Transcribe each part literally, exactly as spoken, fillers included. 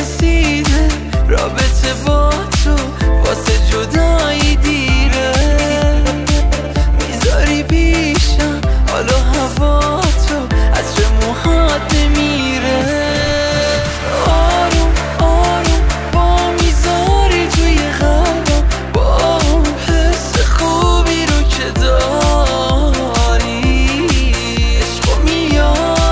رسیده، رابطه با تو واسه جدایی دیره. میذاری پیشم حالا هوا تو عطر موهات میره. آروم آروم با میذاری توی قلبم، با حس خوبی رو که داری عشقو میاری.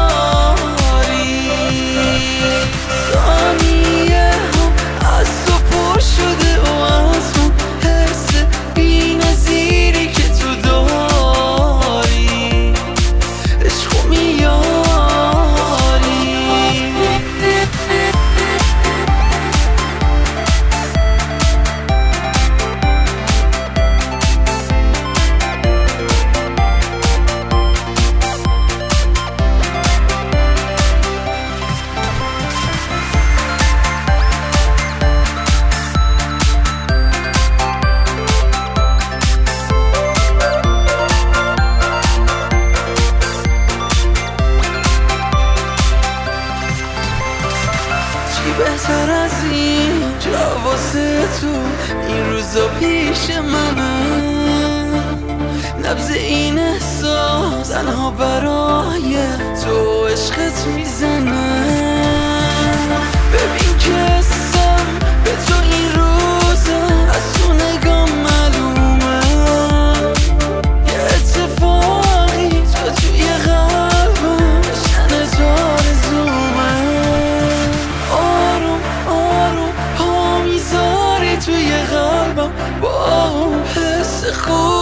ثانیه هم از تو پر شده و از اون حس بی نظیری که تو داری عشقو میاری. چی بهتر از این جا واسه تو این روزا پیش منه. نبض این احساس تنها برای تو عشقت میزنه. ببین که اسم به تو این روزا از تو نگاه معلومه. یه اتفاقی تو توی قلبم شن تو آرزومه. آروم آروم پا میذاری توی قلبم با حس خوب